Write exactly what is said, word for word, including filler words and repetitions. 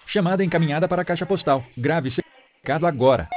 Chamada encaminhada para a caixa postal. Grave seu recado agora.